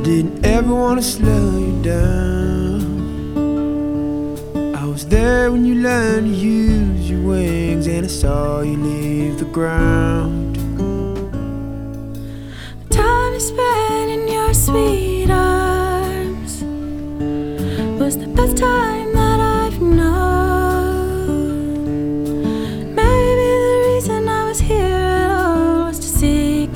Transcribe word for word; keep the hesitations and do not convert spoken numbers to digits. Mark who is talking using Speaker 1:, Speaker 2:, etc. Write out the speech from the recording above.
Speaker 1: didn't ever want to slow you down. I was there when you learned to use your wings, and I saw you leave the ground.
Speaker 2: Time is spent in your sweet